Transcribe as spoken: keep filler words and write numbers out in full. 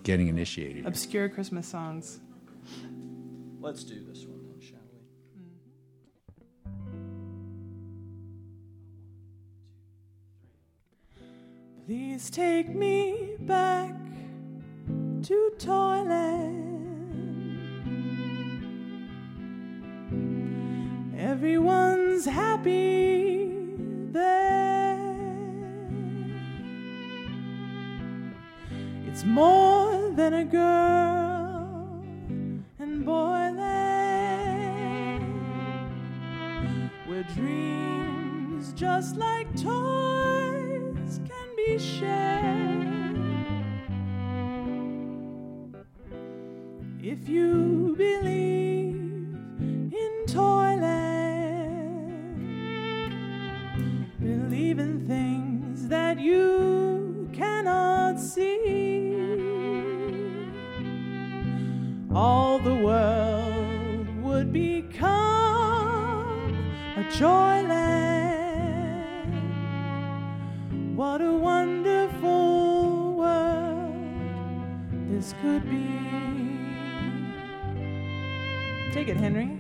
getting initiated. Obscure Christmas songs. Let's do this one then, shall we? Please take me back to Toyland. Everyone's happy there. It's more than a girl and boy land, where dreams just like toys can be shared. If you believe in Toyland, believe in things that you cannot see, all the world would become a joyland. What a wonderful world this could be. Take it, Henry.